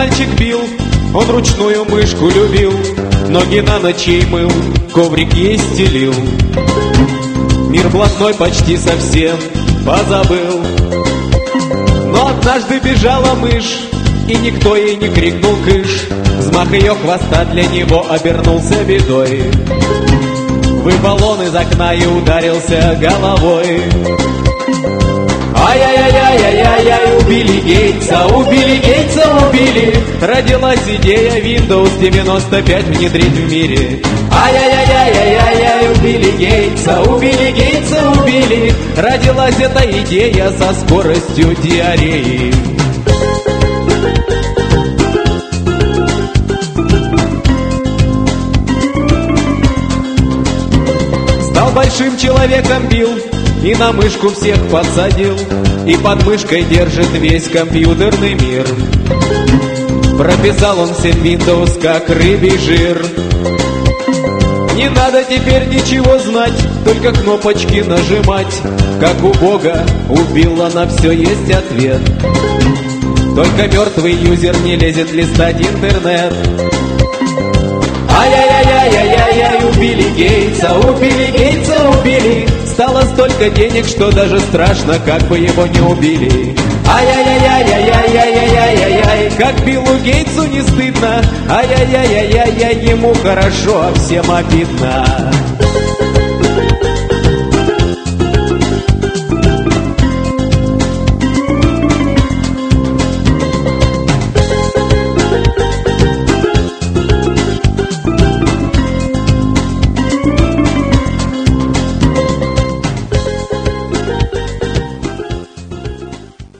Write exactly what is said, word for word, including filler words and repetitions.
журнальчик бил, он ручную мышку любил, ноги на ночь ей мыл, коврик ей стелил. Мир блатной почти совсем позабыл, но однажды бежала мышь, и никто ей не крикнул кыш. Взмах ее хвоста для него обернулся бедой. Выпал он из окна и ударился головой. Ай-яй-яй-яй-яй-яй, убили Гейтса, убили Гейтса, убили. Родилась идея Windows девяносто пять внедрить в мире. Ай-яй-яй-яй-яй-яй, убили Гейтса, убили Гейтса, убили. Родилась эта идея со скоростью диареи. Стал большим человеком Билл и на мышку всех подсадил, и под мышкой держит весь компьютерный мир. Прописал он всем Windows как рыбий жир. Не надо теперь ничего знать, только кнопочки нажимать. Как у Бога, у Билла на все есть ответ. Только мертвый юзер не лезет листать интернет. Ай-яй-яй-яй-яй-яй, убили Гейтса, убили Гейтса, убили. Стало столько денег, что даже страшно, как бы его не убили. Ай-яй-яй-яй-яй-яй-яй-яй-яй, как Биллу Гейтсу не стыдно. Ай-яй-яй-яй-яй, ему хорошо, а всем обидно.